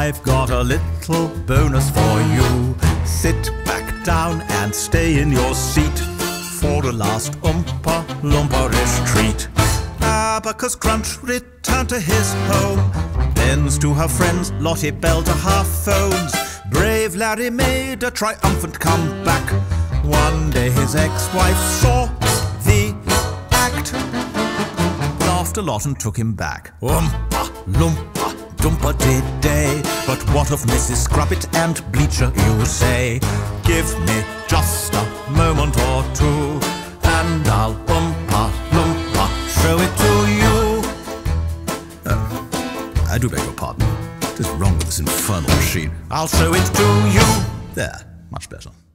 I've got a little bonus for you. Sit back down and stay in your seat for the last Oompa Loompa-ish treat. Abacus Crunch returned to his home, bends to her friends, Lottie Bell to her phones. Brave Larry made a triumphant comeback. One day his ex-wife saw the act, laughed a lot and took him back. Oompa Loompa Doompa-Dee-Day, but what of Mrs. Scrubbit and Bleacher, you say? Give me just a moment or two, and I'll Oompa Loompa show it to you. I do beg your pardon. What is wrong with this infernal machine? I'll show it to you. There, much better.